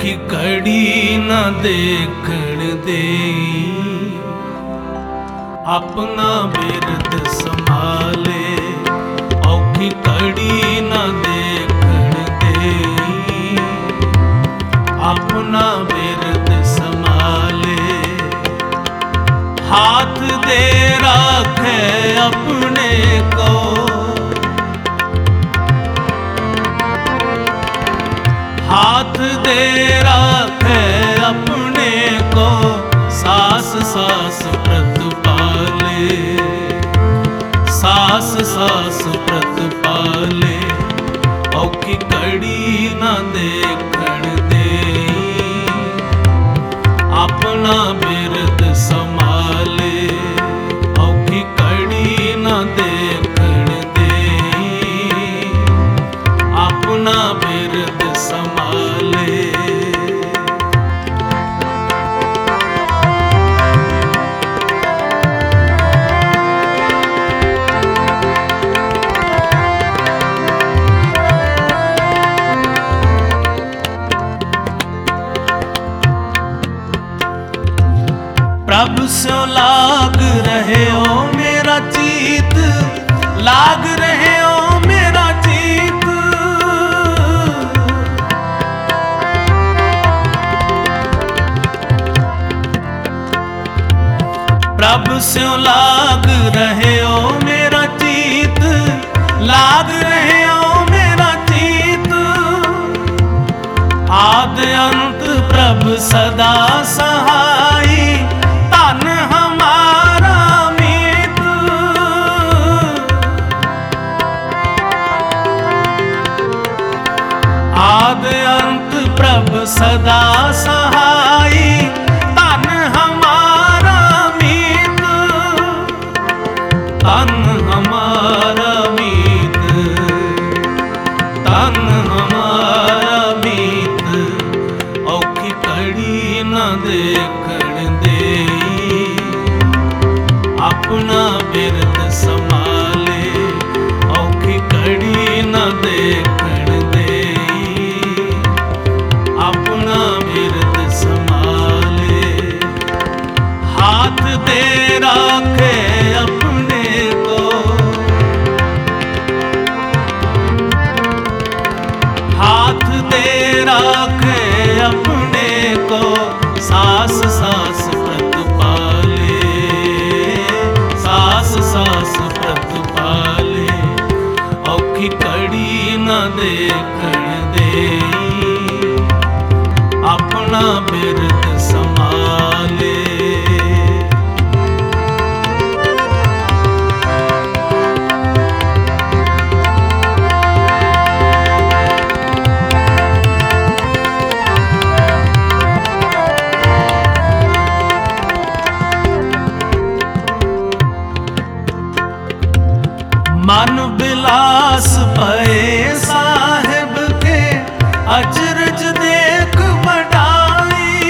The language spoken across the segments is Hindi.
औखी कड़ी न देखण देई, अपना बिरद संभाले। औखी कड़ी न देखण देई, अपना बिरद संभाले। हाथ दे राखे अपने को, हाथ दे राखे अपने को। सास सास व्रत पाले, सास सास व्रत पाले। औखी कड़ी न देखण देई, अपना बिरद संभाले। औखी कड़ी न देखण देई, अपना बिरद संभाले। प्रभु स्यों लाग रहे हो मेरा चीत, लाग रहे हो मेरा चीत। प्रभु स्यों लाग रहे हो मेरा चीत, लाग रहे हो मेरा चीत। आद अंत प्रभु सदा सहाई, धन हमारा मीत। आद अंत प्रभु सदा सहाई, धन हमारा मीत। धन हमारा मीत, धन हमारा मीत। औखी कड़ी न देखण देई, अपना बिरद संभाले। औखी कड़ी न देखण देई, अपना बिरद संभाले। हाथ दे राखे अपने को, हाथ दे राखे अपने को। सास सास व्रत पाले, सास सास व्रत पाले। औखी कड़ी न देखण देई, अपना बिरद संभाले। मन बिलास भये साहिब के, अचरज देख बढ़ाई।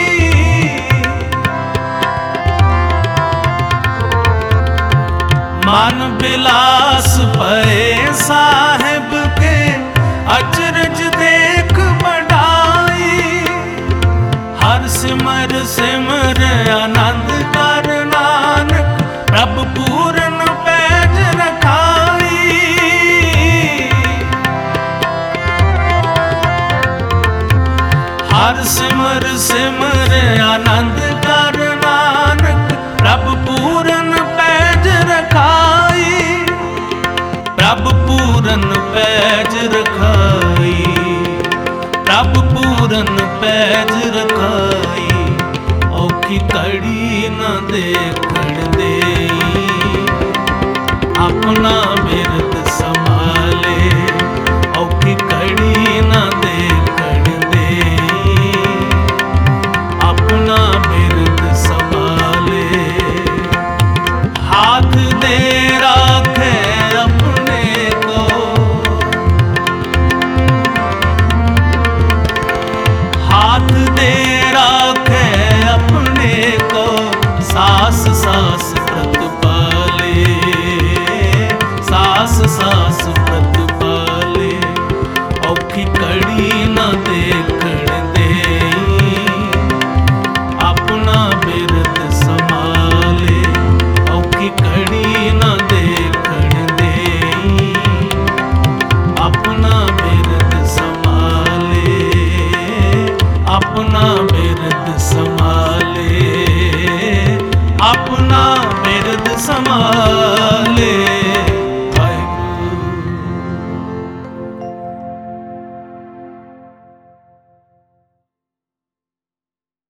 मन बिलास भये साहिब के, अचरज देख बढ़ाई। हर सिमर सिमर आनंद कर नानक, प्रभु पूरन पैज रखाई। हर सिमर सिमर आनंद कर नानक, प्रभु पूरन पैज रखाई। प्रभु पूरन पैज रखाई, प्रभु पूरन पैज रखाई। औखी कड़ी न देखण देई, अपना बिरद संभाले। औखी कड़ी न देखण देई, अपना बिरद संभाले। हाथ दे राखे अपने को, हाथ दे राखे अपने को। सास सास व्रत